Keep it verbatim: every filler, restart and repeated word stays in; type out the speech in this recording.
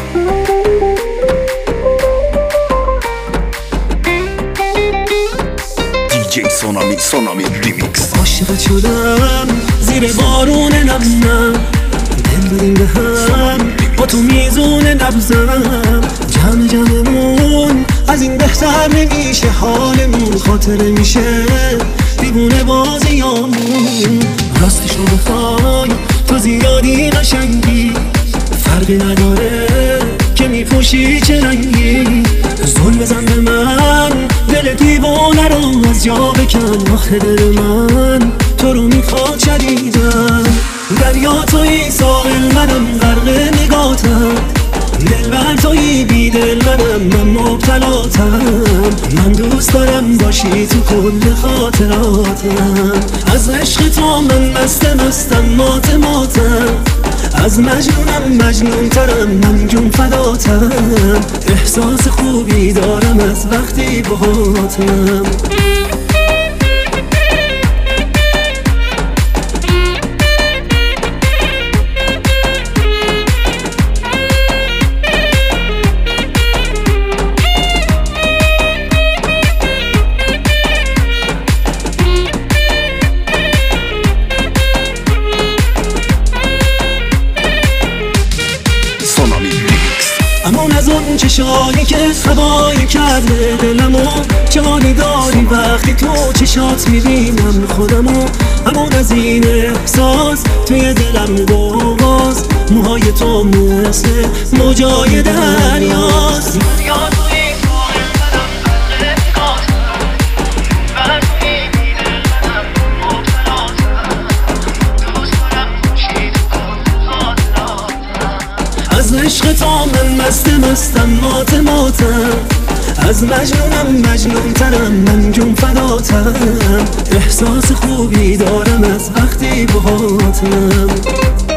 دیجی سونامی سونامی ریمیکس. عاشقت شدم زیر بارون نبزم، دل بدیم به هم با تو میزون نبزم. جمع جمعمون از این بهتر نمیشه، حالمون خاطره میشه دیوونه بازیامون. راستش رو بخوای تو زیادی قشنگی، فرقی نداره که میپوشی چه رنگی. زل بزن به من دل دیوانه رو از جا بکن، آخه دل من تو رو میخواد شدیدن. دریا توی ساحل منم غرق نگاتم، دل بر توی بی دل منم من مبتلاتم. من دوست دارم باشی تو کل خاطراتم، از عشق تو من مست مستم مات ماتم. از مجنونم مجنون ترم من جون فداتم، احساس خوبی دارم از وقتی باهاتم. امان از اون چشایی که هوایی کرده دلمو، چه حالی داری وقتی تو چشات میبینم خودمو. امان از این احساس توی دلم باز، موهای تو مثل موجای دریاست. از عشق تو من مست مستم مات ماتم، از مجنونم مجنون ترم من جون فداتم. احساس خوبی دارم از وقتی باهاتم.